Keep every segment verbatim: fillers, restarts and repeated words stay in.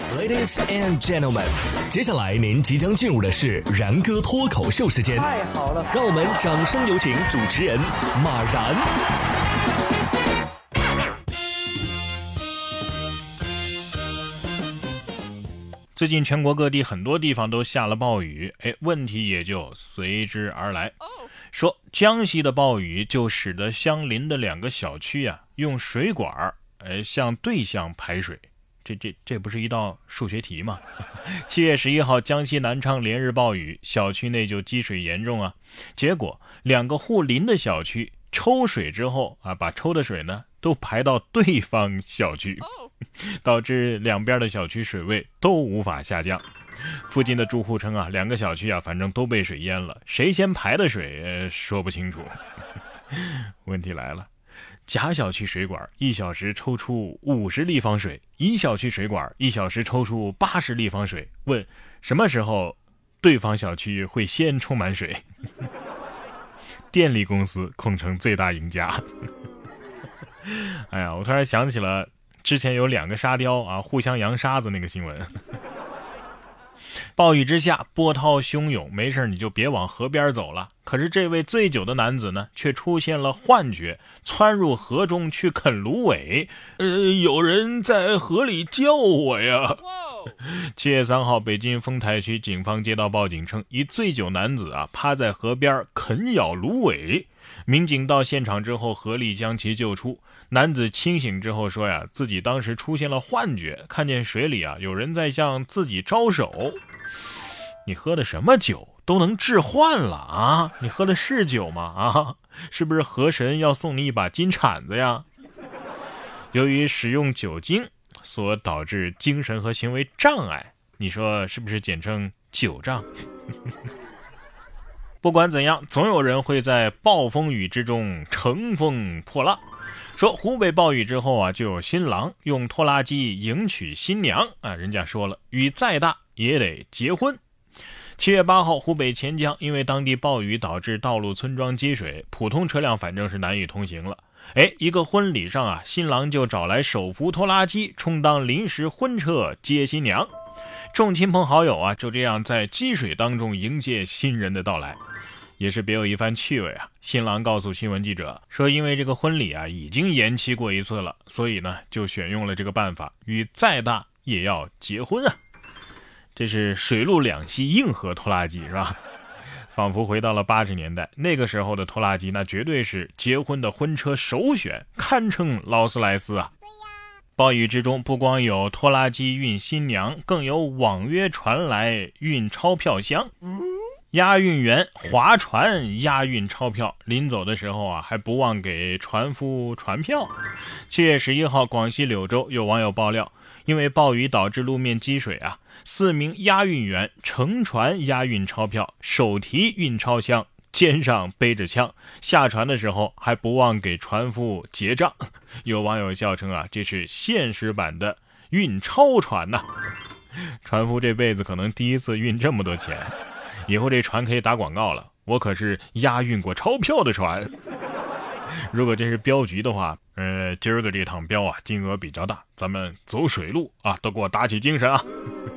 Ladies and gentlemen， 接下来您即将进入的是然哥脱口秀时间。 太好了， 让我们掌声有请主持人马然。 最近全国各地很多地方都下了暴雨，哎，问题也就随之而来。说江西的暴雨就使得相邻的两个小区啊，用水管呃向对向排水。这这这不是一道数学题吗？七月十一号，江西南昌连日暴雨，小区内就积水严重啊。结果两个互邻的小区抽水之后啊，把抽的水呢都排到对方小区，导致两边的小区水位都无法下降。附近的住户称啊，两个小区啊，反正都被水淹了，谁先排的水、呃、说不清楚。问题来了。甲小区水管一小时抽出五十立方水，乙小区水管一小时抽出八十立方水。问什么时候对方小区会先充满水？电力公司恐成最大赢家。哎呀，我突然想起了之前有两个沙雕啊互相扬沙子那个新闻。暴雨之下波涛汹涌，没事你就别往河边走了。可是这位醉酒的男子呢，却出现了幻觉，窜入河中去啃芦苇。呃，有人在河里叫我呀！七月三号，北京丰台区警方接到报警称，一醉酒男子啊趴在河边啃咬芦苇。民警到现场之后，合力将其救出。男子清醒之后说呀，自己当时出现了幻觉，看见水里啊有人在向自己招手。你喝的什么酒都能致幻了啊？你喝的是酒吗？啊，是不是河神要送你一把金铲子呀？由于使用酒精所导致精神和行为障碍，你说是不是简称酒障？不管怎样，总有人会在暴风雨之中乘风破浪。说湖北暴雨之后啊，就有新郎用拖拉机迎娶新娘啊，人家说了，雨再大也得结婚。七月八号，湖北潜江因为当地暴雨导致道路村庄积水，普通车辆反正是难以通行了。哎，一个婚礼上啊，新郎就找来手扶拖拉机充当临时婚车接新娘，众亲朋好友啊就这样在积水当中迎接新人的到来，也是别有一番趣味啊。新郎告诉新闻记者说，因为这个婚礼啊已经延期过一次了，所以呢就选用了这个办法，雨再大也要结婚啊。这是水陆两栖硬核拖拉机是吧？仿佛回到了八十年代，那个时候的拖拉机那绝对是结婚的婚车首选，堪称劳斯莱斯啊。暴雨之中，不光有拖拉机运新娘，更有网约传来运钞票箱。押运员划船押运钞票，临走的时候啊，还不忘给船夫传票。七月十一号，广西柳州有网友爆料，因为暴雨导致路面积水啊，四名押运员乘船押运钞票，手提运钞箱，肩上背着枪，下船的时候还不忘给船夫结账。有网友笑称啊，这是现实版的运钞船呐、啊！船夫这辈子可能第一次运这么多钱。以后这船可以打广告了，我可是押运过钞票的船。如果这是镖局的话，呃，今儿个这趟镖啊，金额比较大，咱们走水路啊，都给我打起精神啊！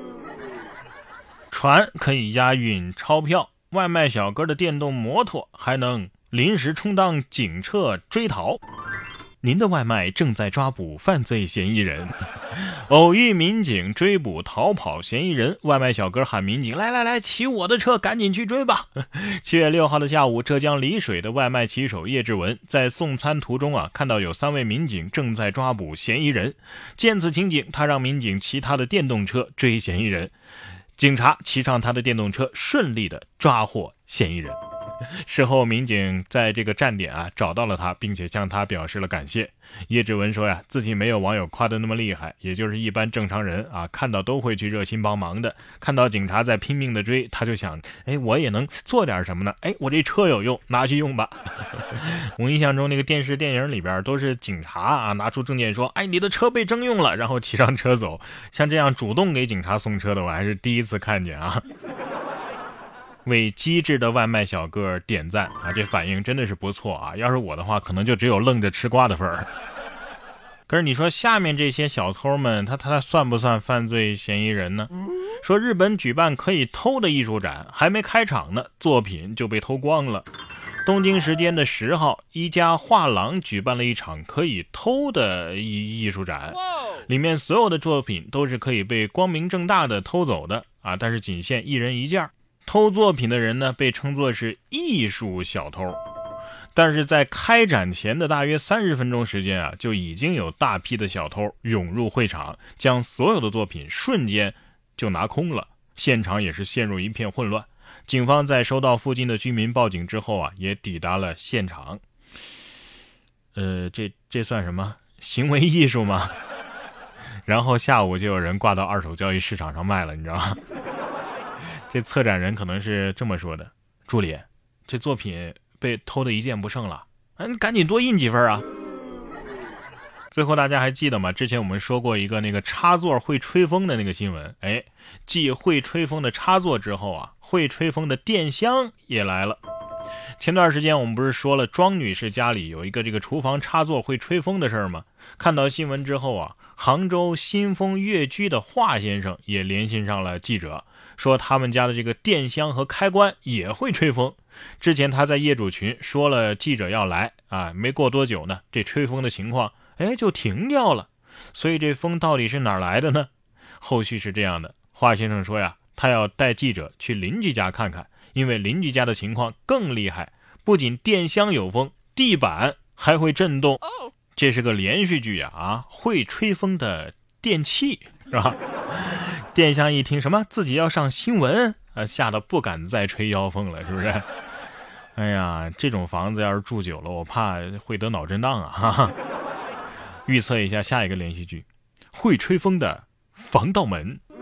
船可以押运钞票，外卖小哥的电动摩托还能临时充当警车追逃。您的外卖正在抓捕犯罪嫌疑人。偶遇民警追捕逃跑嫌疑人，外卖小哥喊民警来来来，骑我的车赶紧去追吧。七月六号的下午，浙江丽水的外卖骑手叶志文在送餐途中啊，看到有三位民警正在抓捕嫌疑人，见此情景，他让民警骑他的电动车追嫌疑人，警察骑上他的电动车，顺利的抓获嫌疑人。事后民警在这个站点啊找到了他，并且向他表示了感谢。叶志文说呀，自己没有网友夸得那么厉害，也就是一般正常人啊看到都会去热心帮忙的。看到警察在拼命的追，他就想，哎，我也能做点什么呢？哎，我这车有用，拿去用吧。我印象中那个电视电影里边都是警察啊拿出证件说，哎，你的车被征用了，然后骑上车走。像这样主动给警察送车的，我还是第一次看见啊。为机智的外卖小哥点赞啊，这反应真的是不错啊！要是我的话，可能就只有愣着吃瓜的份儿。 可是你说下面这些小偷们，他他算不算犯罪嫌疑人呢？说日本举办可以偷的艺术展，还没开场呢，作品就被偷光了。东京时间的十号，一家画廊举办了一场可以偷的艺艺术展，里面所有的作品都是可以被光明正大的偷走的啊，但是仅限一人一件。偷作品的人呢，被称作是艺术小偷。但是在开展前的大约三十分钟时间啊，就已经有大批的小偷涌入会场，将所有的作品瞬间就拿空了，现场也是陷入一片混乱。警方在收到附近的居民报警之后啊，也抵达了现场。呃，这这算什么行为艺术吗？然后下午就有人挂到二手交易市场上卖了，你知道吗？这策展人可能是这么说的：助理，这作品被偷得一件不剩了，啊，你赶紧多印几份啊！最后大家还记得吗？之前我们说过一个那个插座会吹风的那个新闻，哎，继会吹风的插座之后啊，会吹风的电箱也来了。前段时间我们不是说了庄女士家里有一个这个厨房插座会吹风的事儿吗？看到新闻之后啊，杭州新丰悦居的华先生也联系上了记者，说他们家的这个电箱和开关也会吹风。之前他在业主群说了记者要来啊，没过多久呢，这吹风的情况哎就停掉了。所以这风到底是哪儿来的呢？后续是这样的，华先生说呀，他要带记者去邻居家看看，因为邻居家的情况更厉害，不仅电箱有风，地板还会震动。这是个连续剧呀，啊，会吹风的电器是吧？电箱一听什么自己要上新闻啊，吓得不敢再吹妖风了，是不是？哎呀，这种房子要是住久了，我怕会得脑震荡啊！哈哈。预测一下下一个连续剧，会吹风的防盗门。